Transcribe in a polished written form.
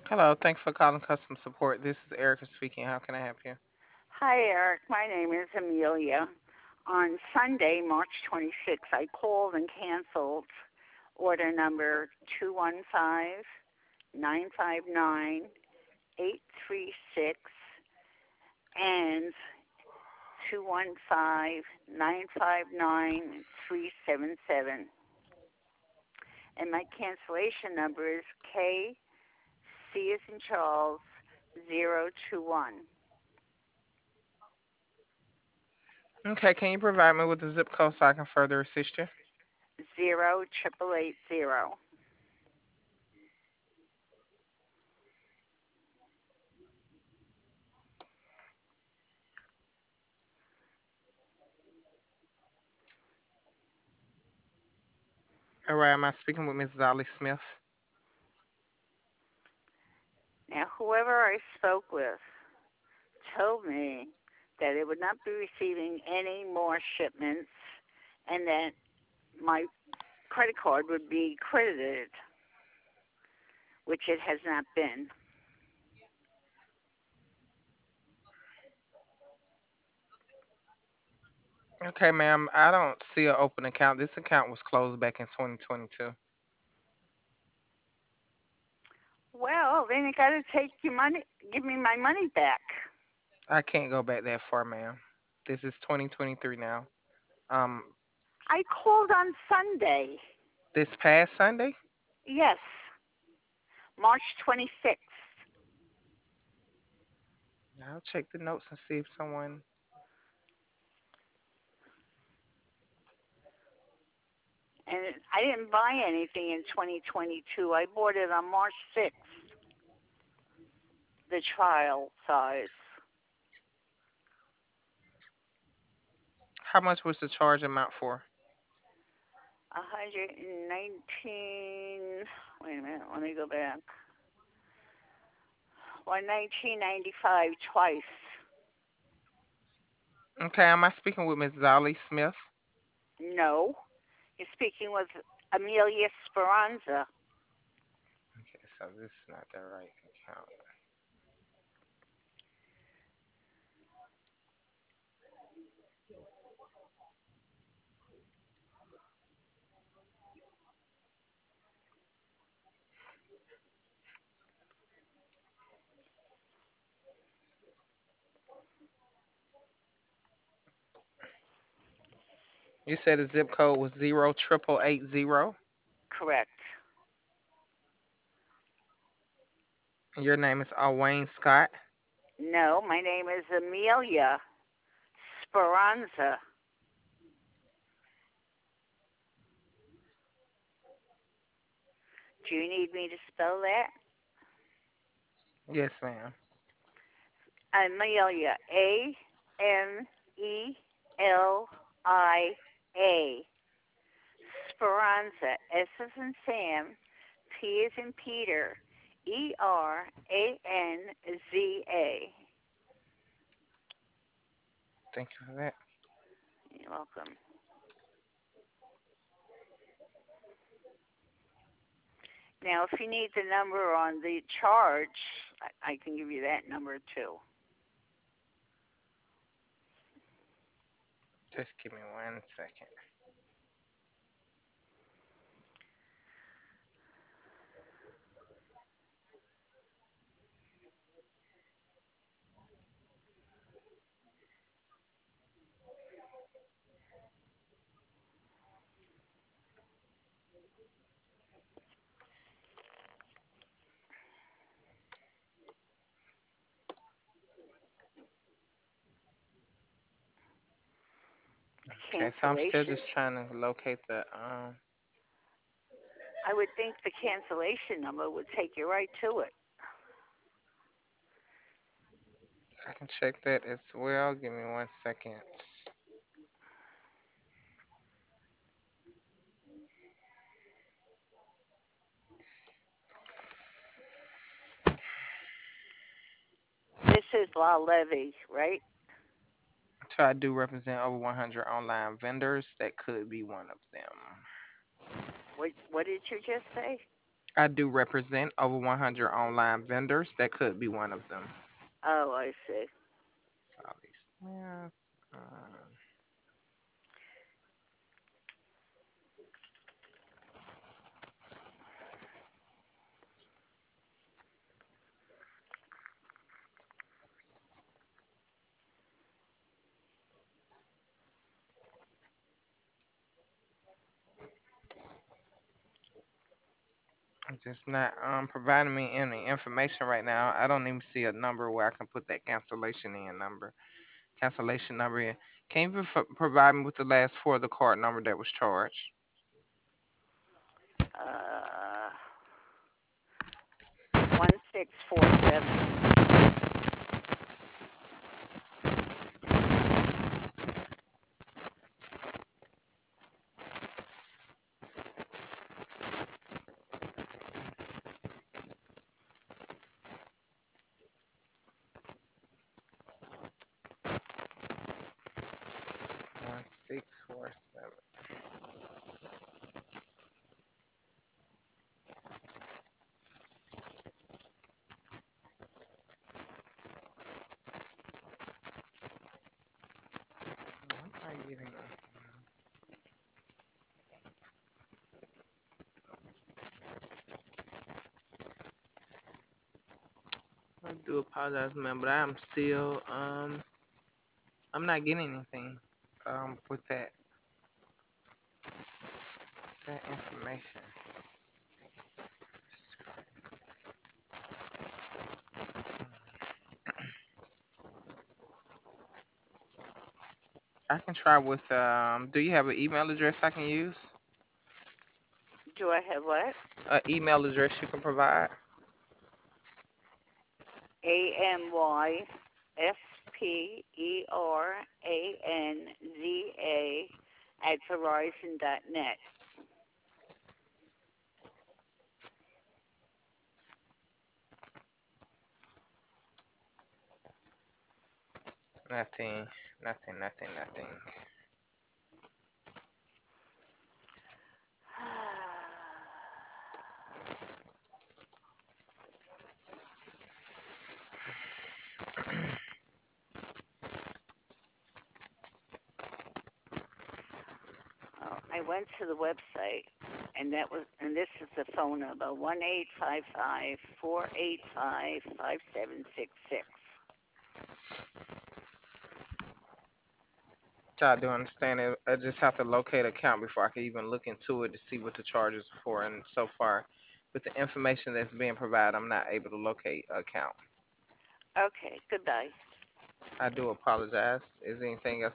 Hello, thanks for calling customer support. This is Erica speaking. How can I help you? Hi, Eric. My name is Amelia. On Sunday, March 26th, I called and canceled order number 215-959-836 and 215-959-377. And my cancellation number is KC as in Charles 021. Okay, can you provide me with the zip code so I can further assist you? 08880. All right, am I speaking with Miss Dolly Smith? Now, whoever I spoke with told me that it would not be receiving any more shipments and that my credit card would be credited, which it has not been. Okay, ma'am, I don't see an open account. This account was closed back in 2022. Well, then you got to take your money, give me my money back. I can't go back that far, ma'am. This is 2023 now. Um, I called on Sunday. this past Sunday? Yes, March 26th. I'll check the notes and see if someone. And I didn't buy anything in 2022. I bought it on March 6th, the trial size. How much was the charge amount for? 119. Wait a minute, let me go back. 1995 twice. Okay, am I speaking with Miss Dolly Smith? No, you're speaking with Amelia Speranza. Okay, so this is not the right account. You said the zip code was 08880. Correct. Your name is Wayne Scott. No, my name is Amelia Speranza. Do you need me to spell that? Yes, ma'am. Amelia, Amelia. Speranza, S as in Sam, P as in Peter, Eranza. Thank you for that. You're welcome. Now, if you need the number on the charge, I can give you that number too. Just give me 1 second. Okay, so I'm still Cancellation. just trying to locate the. I would think the cancellation number would take you right to it. I can check that as well. Give me 1 second. This is La Levy, right? So I do represent over 100 online vendors. That could be one of them. What did you just say? I do represent over 100 online vendors. That could be one of them. Oh, I see. Southeast Smith. Um, 'Cause it's not providing me any information right now. I don't even see a number where I can put that cancellation number in. Can you provide me with the last four of the card number that was charged? Uh, 1647. One six four seven. I'm not getting that. I do apologize, man, but I'm still I'm not getting anything with that information. I can try with do you have an email address I can use? Do I have what? An email address you can provide? AMYSPERANZA @ Verizon.net. Nothing, nothing. I went to the website, and this is the phone number 1-855-485-5766. I do understand it. I just have to locate an account before I can even look into it to see what the charges are for. And so far, with the information that's being provided, I'm not able to locate an account. Okay, goodbye. I do apologize. Is there anything else